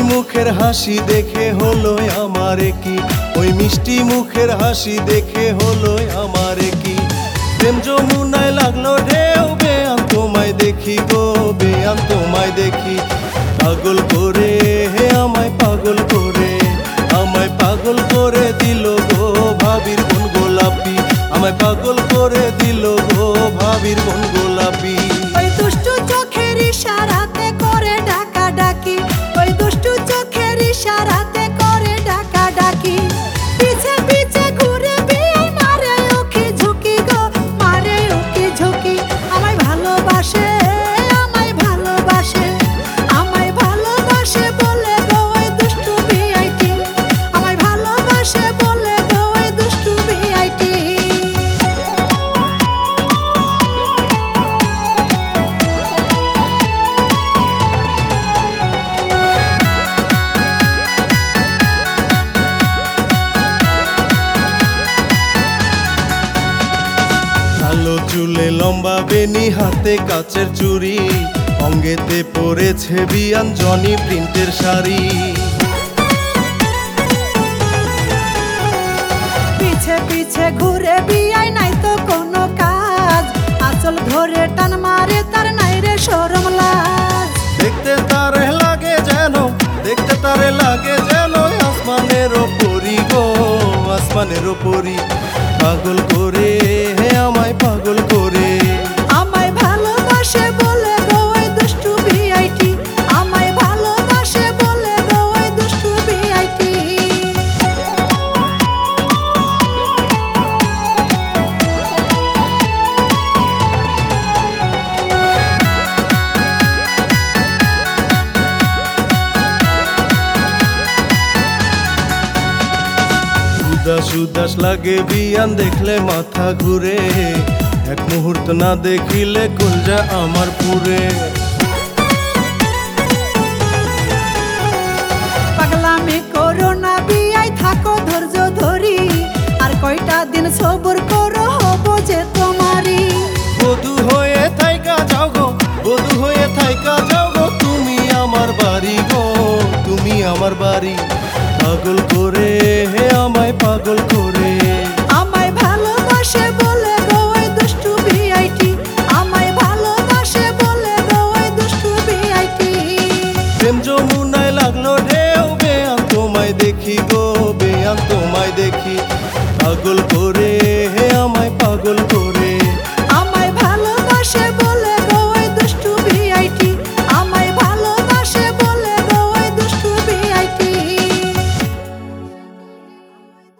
মুখের হাসি দেখে হলো আমারে কি, ওই মিষ্টি মুখের হাসি দেখে হলো আমারে কি। প্রেম যমুনায় লাগলো ঢেউ, বেয়াম তোমায় দেখি গো, বেয়াম তোমায় দেখি। পাগল করে হে আমায় পাগল করে, আমায় পাগল করে দিল গো ভাবির বন গোলাপি, আমায় পাগল করে দিল গো ভাবির বন গোলাপি। ওই দুষ্টু চোখের ইশারাতে করে ডাকা ডাকি, ওই দুষ্টু চোখের ইশারাতে করে ডাকা ডাকি। পিছে পিছে ঘুরে বিয়ে মারে ওকে ঝুঁকি গো, মারে ওকে ঝুঁকি। আমায় ভালোবাসে, আমায় ভালোবাসে, আমায় ভালোবাসে বলে গো ওই দুষ্টু বিআইটি, আমায় ভালোবাসে বলে গো ওই দুষ্টু বিআইটি। কালো চুলে লম্বা বেনি, হাতে কাচের চুড়ি, অঙ্গেতে পরেছে বিয়ান জনি প্রিন্টের শাড়ি। পিছে পিছে ঘুরে বিয়াই নাই তো কোনো কাজ, আঁচল ধরে টান মারে তার নাই রে শরম লাজ। দেখতে তারে লাগে যেন, দেখতে তারে লাগে যেন আসমানের ওপরি গো, আসমানের ওপরি। পাগল করে হে আমায় পাগল করে, আমায় ভালোবাসে বলে গো ওই দুষ্টু বিআইটি, আমায় ভালোবাসে বলে গো ওই দুষ্টু বিআইটি। উদাস উদাস লাগে বিয়ান দেখলে মাথা ঘুরে, এক মুহূর্ত না দেখিলে কলজা আমার পুরে। পাগলামি করো না বিয়াই, থাকো ধৈর্য ধরি, আর কয়টা দিন সবুর করো হব যে তোমারি। বধূ হয়ে থাইকা যাও গো, বধূ হয়ে থাইকা যাও গো, তুমি আমার বাড়ি গো, তুমি আমার বাড়ি। পাগল করে হে আমায় পাগল করে, আমায় ভালোবাসে বলে গো ওই দুষ্টু বিআইটি, আমায় ভালোবাসে বলে গো ওই দুষ্টু বিআইটি। প্রেম যমুনায় লাগলো ঢেউ, বেয়াম তোমায় দেখি গো, বেয়াম তোমায় দেখি। পাগল করে হে আমায় পাগল করে।